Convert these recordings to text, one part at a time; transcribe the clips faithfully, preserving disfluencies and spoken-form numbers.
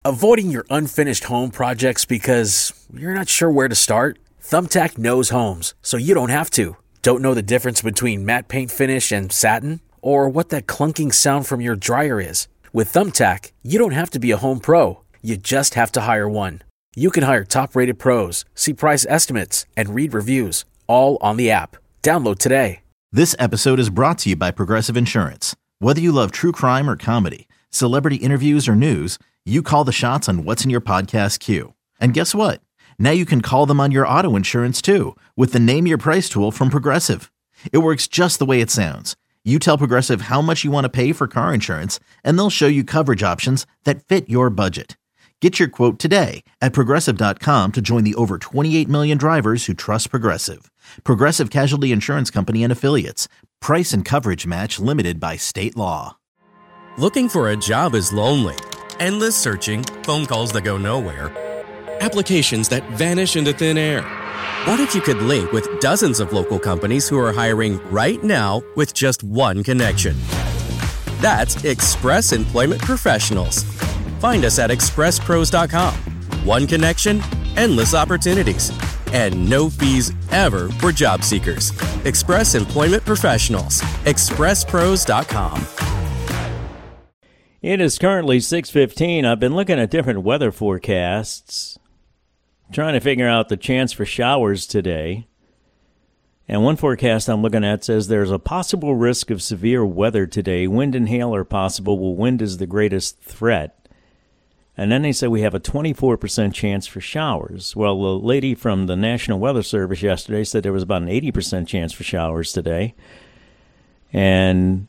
Avoiding your unfinished home projects because you're not sure where to start? Thumbtack knows homes, so you don't have to. Don't know the difference between matte paint finish and satin? Or what that clunking sound from your dryer is? With Thumbtack, you don't have to be a home pro. You just have to hire one. You can hire top-rated pros, see price estimates, and read reviews, all on the app. Download today. This episode is brought to you by Progressive Insurance. Whether you love true crime or comedy, celebrity interviews or news, you call the shots on what's in your podcast queue. And guess what? Now you can call them on your auto insurance too with the Name Your Price tool from Progressive. It works just the way it sounds. You tell Progressive how much you want to pay for car insurance, and they'll show you coverage options that fit your budget. Get your quote today at Progressive dot com to join the over twenty-eight million drivers who trust Progressive. Progressive Casualty Insurance Company and Affiliates. Price and coverage match limited by state law. Looking for a job is lonely. Endless searching, phone calls that go nowhere, applications that vanish into thin air. What if you could link with dozens of local companies who are hiring right now with just one connection? That's Express Employment Professionals. Find us at express pros dot com. One connection, endless opportunities, and no fees ever for job seekers. Express Employment Professionals. express pros dot com. It is currently six fifteen. I've been looking at different weather forecasts, trying to figure out the chance for showers today. And one forecast I'm looking at says there's a possible risk of severe weather today. Wind and hail are possible. Well, wind is the greatest threat. And then they say we have a twenty-four percent chance for showers. Well, the lady from the National Weather Service yesterday said there was about an eighty percent chance for showers today. And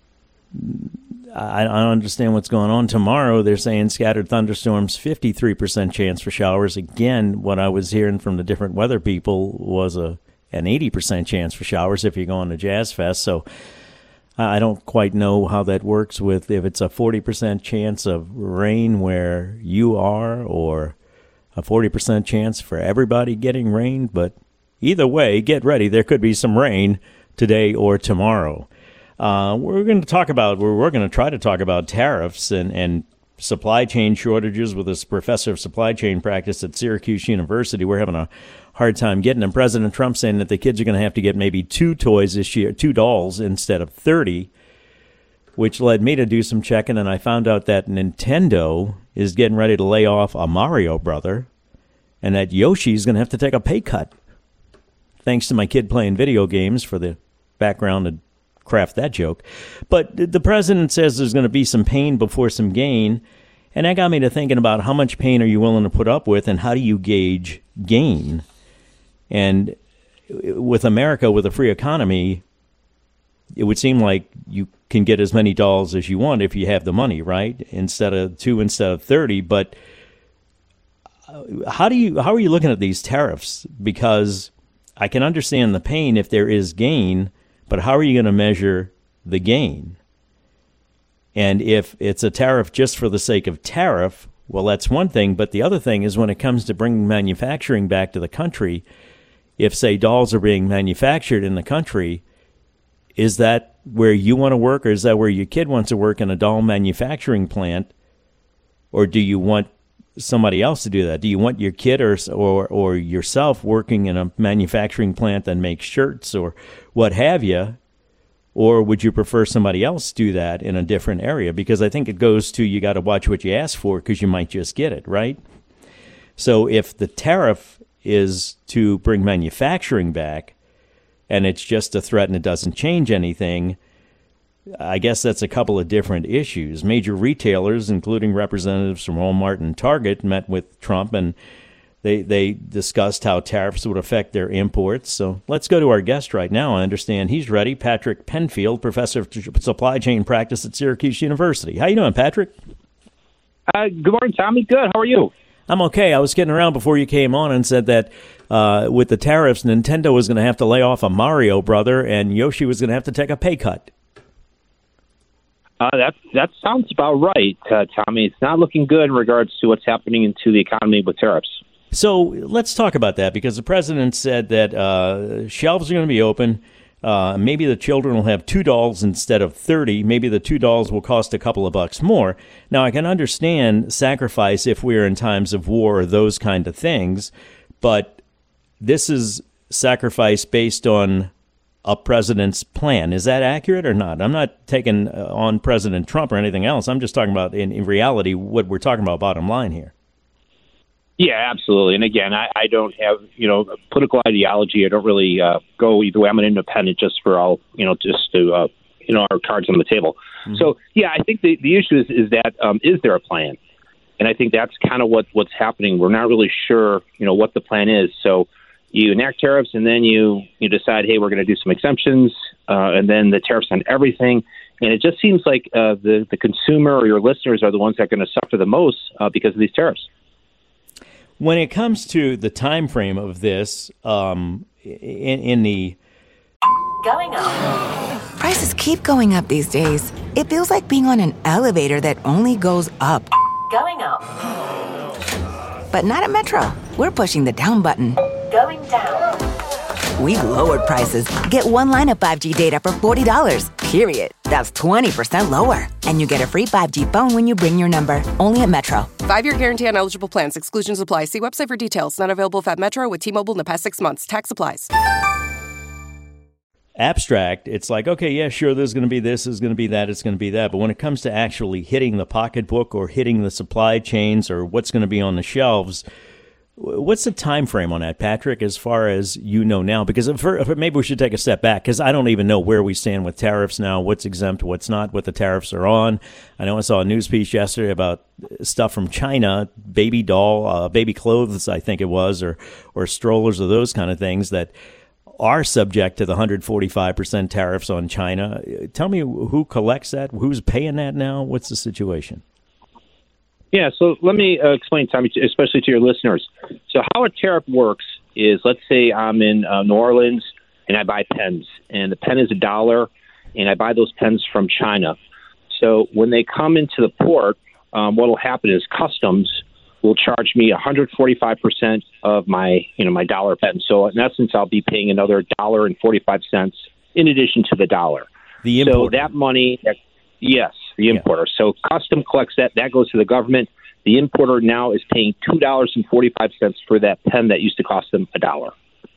I don't understand what's going on. Tomorrow, they're saying scattered thunderstorms, fifty-three percent chance for showers. Again, what I was hearing from the different weather people was a an eighty percent chance for showers if you're going to Jazz Fest. So I don't quite know how that works with if it's a forty percent chance of rain where you are or a forty percent chance for everybody getting rain. But either way, get ready. There could be some rain today or tomorrow. Uh, we're going to talk about, we're, we're going to try to talk about tariffs and, and supply chain shortages with this professor of supply chain practice at Syracuse University. We're having a hard time getting them. President Trump saying that the kids are going to have to get maybe two toys this year, two dolls instead of thirty, which led me to do some checking, and I found out that Nintendo is getting ready to lay off a Mario brother, and that Yoshi's going to have to take a pay cut. Thanks to my kid playing video games for the background to craft that joke. But the president says there's going to be some pain before some gain, and that got me to thinking about how much pain are you willing to put up with, and how do you gauge gain? And with America, with a free economy, it would seem like you can get as many dolls as you want if you have the money, right? Instead of two, instead of thirty. But how do you how are you looking at these tariffs? Because I can understand the pain if there is gain, but how are you going to measure the gain? And if it's a tariff just for the sake of tariff, well, that's one thing. But the other thing is when it comes to bringing manufacturing back to the country, if, say, dolls are being manufactured in the country, is that where you want to work, or is that where your kid wants to work in a doll manufacturing plant? Or do you want somebody else to do that? Do you want your kid or or or yourself working in a manufacturing plant that makes shirts or what have you? Or would you prefer somebody else do that in a different area? Because I think it goes to you got to watch what you ask for, because you might just get it, right? So if the tariff is to bring manufacturing back and it's just a threat and it doesn't change anything, I guess that's a couple of different issues. Major retailers, including representatives from Walmart and Target, met with Trump, and they they discussed how tariffs would affect their imports. So let's go to our guest right now. I understand he's ready. Patrick Penfield, professor of supply chain practice at Syracuse University. How you doing, Patrick? Uh, good morning, Tommy. Good. How are you? I'm okay. I was kidding around before you came on and said that uh, with the tariffs, Nintendo was going to have to lay off a Mario brother, and Yoshi was going to have to take a pay cut. Uh, that that sounds about right, uh, Tommy. It's not looking good in regards to what's happening into the economy with tariffs. So let's talk about that, because the president said that uh, shelves are going to be open. Uh, maybe the children will have two dolls instead of thirty. Maybe the two dolls will cost a couple of bucks more. Now, I can understand sacrifice if we're in times of war or those kind of things, but this is sacrifice based on a president's plan. Is that accurate or not? I'm not taking on President Trump or anything else. I'm just talking about, in, in reality, what we're talking about bottom line here. Yeah, absolutely. And again, I, I don't have, you know, political ideology. I don't really uh, go either way. I'm an independent just for all, you know, just to, uh, you know, our cards on the table. Mm-hmm. So, yeah, I think the, the issue is, is that um, is there a plan? And I think that's kind of what, what's happening. We're not really sure, you know, what the plan is. So you enact tariffs and then you, you decide, hey, we're going to do some exemptions, uh, and then the tariffs on everything. And it just seems like uh, the, the consumer or your listeners are the ones that are going to suffer the most uh, because of these tariffs. When it comes to the time frame of this, um, in, in the going up, prices keep going up these days. It feels like being on an elevator that only goes up. Going up, but not at Metro. We're pushing the down button. Going down. We've lowered prices. Get one line of five G data for forty dollars, period. That's twenty percent lower. And you get a free five G phone when you bring your number. Only at Metro. Five-year guarantee on eligible plans. Exclusions apply. See website for details. Not available if at Metro with T-Mobile in the past six months. Tax applies. Abstract, it's like, okay, yeah, sure, there's going to be this, there's going to be that, it's going to be that. But when it comes to actually hitting the pocketbook or hitting the supply chains or what's going to be on the shelves, what's the time frame on that, Patrick, as far as you know now? Because for, maybe we should take a step back, because I don't even know where we stand with tariffs now, what's exempt, what's not, what the tariffs are on. I know I saw a news piece yesterday about stuff from China, baby doll, uh, baby clothes, I think it was, or or strollers or those kind of things that are subject to the one hundred forty-five percent tariffs on China. Tell me who collects that, who's paying that now, what's the situation? Yeah, so let me uh, explain, Tommy, especially to your listeners. So how a tariff works is, let's say I'm in uh, New Orleans and I buy pens, and the pen is a dollar, and I buy those pens from China. So when they come into the port, um, what will happen is customs will charge me one hundred forty-five percent of my, you know, my dollar pen. So in essence, I'll be paying another one dollar and forty-five cents in addition to the dollar. The importer. So that money, that, yes. The importer. Yeah. So custom collects that. That goes to the government. The importer now is paying two dollars and forty-five cents for that pen that used to cost them a dollar.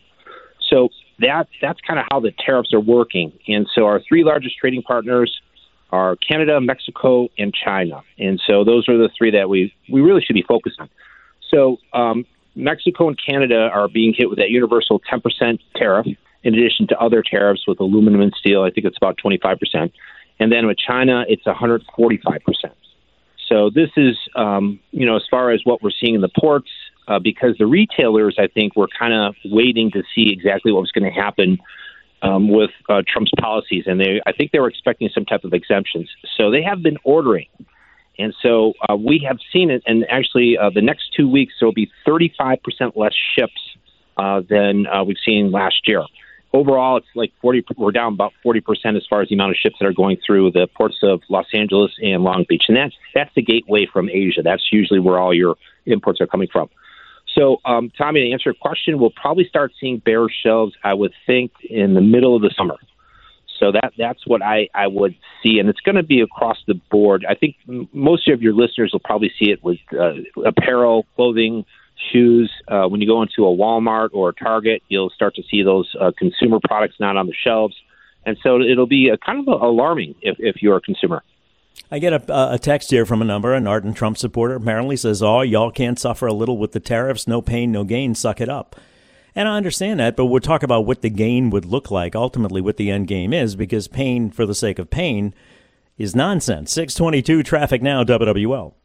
So that that's kind of how the tariffs are working. And so our three largest trading partners are Canada, Mexico, and China. And so those are the three that we, we really should be focused on. So um, Mexico and Canada are being hit with that universal ten percent tariff, in addition to other tariffs with aluminum and steel. I think it's about twenty-five percent. And then with China, it's one hundred forty-five percent. So this is, um, you know, as far as what we're seeing in the ports, uh, because the retailers, I think, were kind of waiting to see exactly what was going to happen um, with uh, Trump's policies. And they, I think they were expecting some type of exemptions. So they have been ordering. And so uh, we have seen it. And actually, uh, the next two weeks, there will be thirty-five percent less ships uh, than uh, we've seen last year. Overall, it's like forty. We're down about forty percent as far as the amount of ships that are going through the ports of Los Angeles and Long Beach, and that's that's the gateway from Asia. That's usually where all your imports are coming from. So, um, Tommy, to answer your question, we'll probably start seeing bare shelves, I would think, in the middle of the summer. So that that's what I, I would see, and it's going to be across the board. I think most of your listeners will probably see it with uh, apparel, clothing, shoes. Uh, when you go into a Walmart or a Target, you'll start to see those uh, consumer products not on the shelves. And so it'll be a kind of a alarming if, if you're a consumer. I get a, a text here from a number, an ardent Trump supporter, apparently says, oh, y'all can't suffer a little with the tariffs, no pain, no gain, suck it up. And I understand that, but we'll talk about what the gain would look like, ultimately what the end game is, because pain for the sake of pain is nonsense. six twenty-two traffic now, W W L.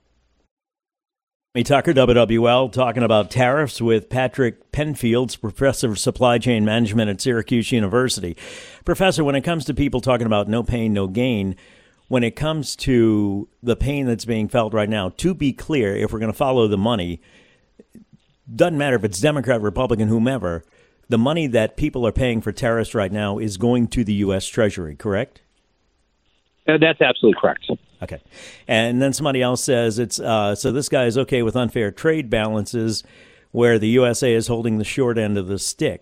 Hey, Tucker, W W L, talking about tariffs with Patrick Penfield, professor of supply chain management at Syracuse University. Professor, when it comes to people talking about no pain, no gain, when it comes to the pain that's being felt right now, to be clear, if we're going to follow the money, doesn't matter if it's Democrat, Republican, whomever, the money that people are paying for tariffs right now is going to the U S Treasury, correct? Uh, that's absolutely correct. Okay. And then somebody else says it's uh, so this guy is okay with unfair trade balances where the U S A is holding the short end of the stick.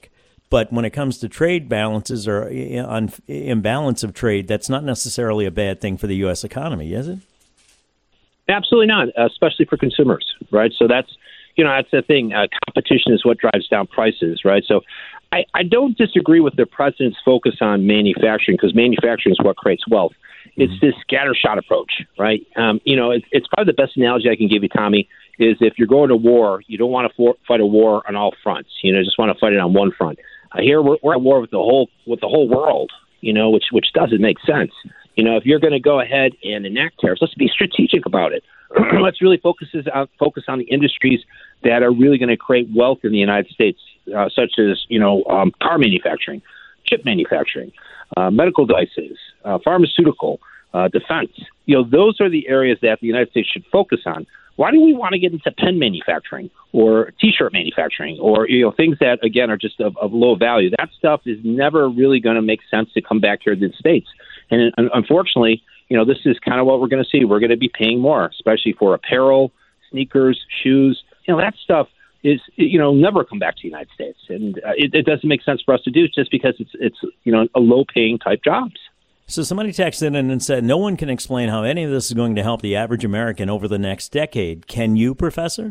But when it comes to trade balances or on imbalance of trade, that's not necessarily a bad thing for the U S economy, is it? Absolutely not, especially for consumers, right? So that's, you know, that's the thing. Uh, competition is what drives down prices, right? So I, I don't disagree with the president's focus on manufacturing, because manufacturing is what creates wealth. It's mm-hmm. this scattershot approach, right? Um, you know, it, it's probably the best analogy I can give you, Tommy, is if you're going to war, you don't want to for, fight a war on all fronts. You know, just want to fight it on one front. Uh, here we're, we're at war with the whole with the whole world, you know, which which doesn't make sense. You know, if you're going to go ahead and enact tariffs, let's be strategic about it. Let's really focus on, focus on the industries that are really going to create wealth in the United States, uh, such as, you know, um, car manufacturing, chip manufacturing, uh, medical devices, uh, pharmaceutical, uh, defense. You know, those are the areas that the United States should focus on. Why do we want to get into pen manufacturing or T-shirt manufacturing or, you know, things that, again, are just of, of low value? That stuff is never really going to make sense to come back here to the States. And unfortunately, you know, this is kind of what we're going to see. We're going to be paying more, especially for apparel, sneakers, shoes. You know, that stuff is, you know, never come back to the United States. And uh, it, it doesn't make sense for us to do just because it's, it's you know, a low-paying type jobs. So somebody texted in and said, no one can explain how any of this is going to help the average American over the next decade. Can you, Professor?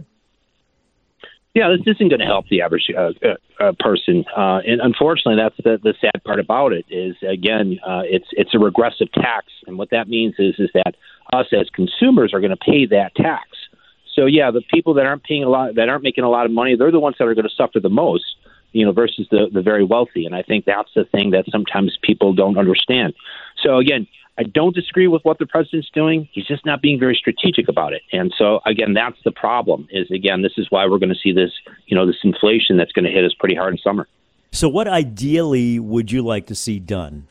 Yeah, this isn't going to help the average uh, uh, person. Uh, and unfortunately, that's the, the sad part about it is, again, uh, it's it's a regressive tax. And what that means is, is that us as consumers are going to pay that tax. So, yeah, the people that aren't paying a lot, that aren't making a lot of money, they're the ones that are going to suffer the most, you know, versus the, the very wealthy. And I think that's the thing that sometimes people don't understand. So, again, I don't disagree with what the president's doing. He's just not being very strategic about it. And so, again, that's the problem is, again, this is why we're going to see this, you know, this inflation that's going to hit us pretty hard in summer. So what ideally would you like to see done?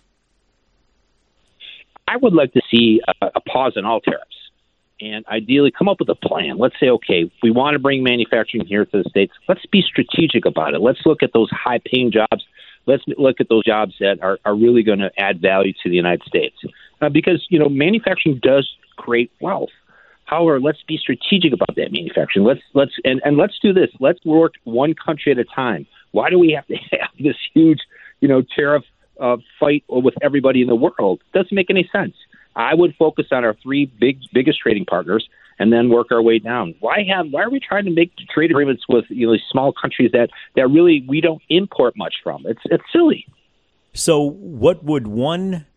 I would like to see a, a pause on all tariffs and ideally come up with a plan. Let's say, okay, we want to bring manufacturing here to the States. Let's be strategic about it. Let's look at those high-paying jobs. Let's look at those jobs that are, are really going to add value to the United States. Uh, because, you know, manufacturing does create wealth. However, let's be strategic about that manufacturing. Let's let's and, and let's do this. Let's work one country at a time. Why do we have to have this huge, you know, tariff uh, fight with everybody in the world? It doesn't make any sense. I would focus on our three big biggest trading partners and then work our way down. Why have why are we trying to make trade agreements with, you know, these small countries that, that really we don't import much from? It's it's silly. So what would one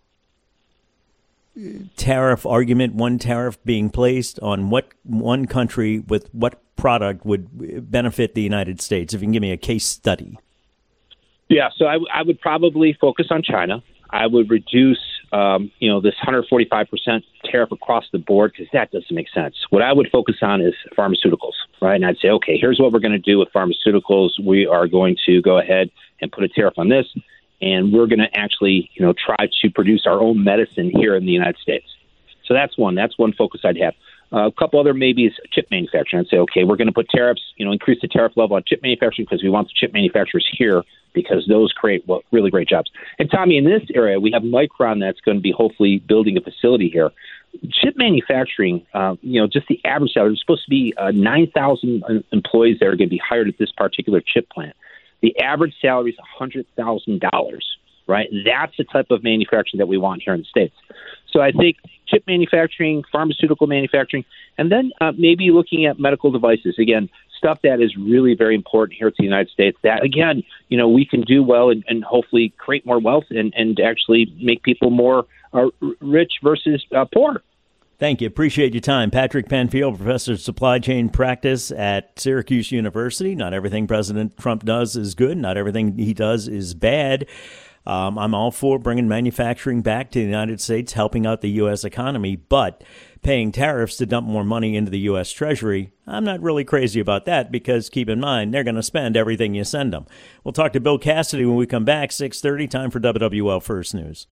tariff argument, one tariff being placed on what one country with what product would benefit the United States? If you can give me a case study. Yeah, so I, w- I would probably focus on China. I would reduce, um, you know, this one hundred forty-five percent tariff across the board because that doesn't make sense. What I would focus on is pharmaceuticals, right? And I'd say, okay, here's what we're going to do with pharmaceuticals. We are going to go ahead and put a tariff on this. And we're going to actually, you know, try to produce our own medicine here in the United States. So that's one. That's one focus I'd have. Uh, a couple other maybe is chip manufacturing. I'd say, okay, we're going to put tariffs, you know, increase the tariff level on chip manufacturing because we want the chip manufacturers here because those create well, really great jobs. And Tommy, in this area, we have Micron that's going to be hopefully building a facility here. Chip manufacturing, uh, you know, just the average salary, there's supposed to be uh, nine thousand employees that are going to be hired at this particular chip plant. The average salary is one hundred thousand dollars, right? That's the type of manufacturing that we want here in the States. So I think chip manufacturing, pharmaceutical manufacturing, and then uh, maybe looking at medical devices. Again, stuff that is really very important here to the United States that, again, you know, we can do well and, and hopefully create more wealth and, and actually make people more uh, rich versus uh, poor. Thank you. Appreciate your time. Patrick Penfield, Professor of Supply Chain Practice at Syracuse University. Not everything President Trump does is good. Not everything he does is bad. Um, I'm all for bringing manufacturing back to the United States, helping out the U S economy, but paying tariffs to dump more money into the U S Treasury, I'm not really crazy about that because, keep in mind, they're going to spend everything you send them. We'll talk to Bill Cassidy when we come back, six thirty, time for W W L First News.